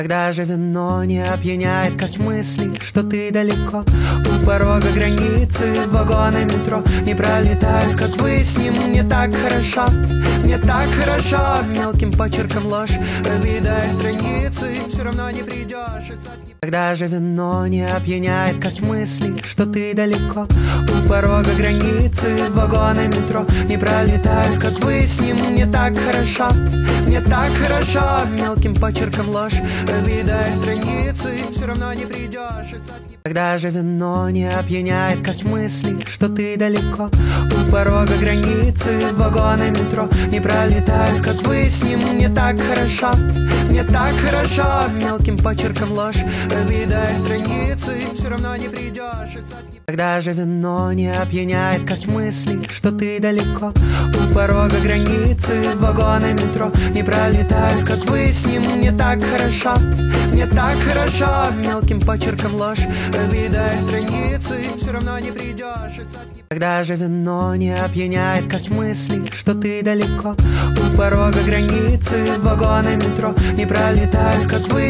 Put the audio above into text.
Когда же вино не опьяняет, как мысли, что ты далеко. У порога границы вагоны метро не пролетают, как вы с ним. Мне так хорошо, мне так хорошо. Мелким почерком ложь разъедая страницы, все равно не придешь и сотни. Когда же вино не опьяняет, как мысли, что ты далеко. У порога границы вагоны метро не пролетают, как вы с ним. Мне так хорошо, мне так хорошо. Мелким почерком ложь разъедая страницы, все равно не придешь и сотни. Когда же вино не опьяняет, как мысли, что ты далеко. У порога границы вагоны метро не пролетают, как вы с ним. Мне так хорошо, мне так хорошо. Мелким почерком ложь разъедая страницы, все равно не придешь и сотни. Когда же вино не опьяняет, как мысли, что ты далеко. У порога границы вагоны метро не пролетают, как вы с ним. Мне так хорошо, мне так хорошо. Мелким почерком ложь разъедая страницы, все равно не придешь и сотни. Когда же вино не опьяняет, как мысли, что ты далеко. У порога границы вагоны метро не пролетают, как вы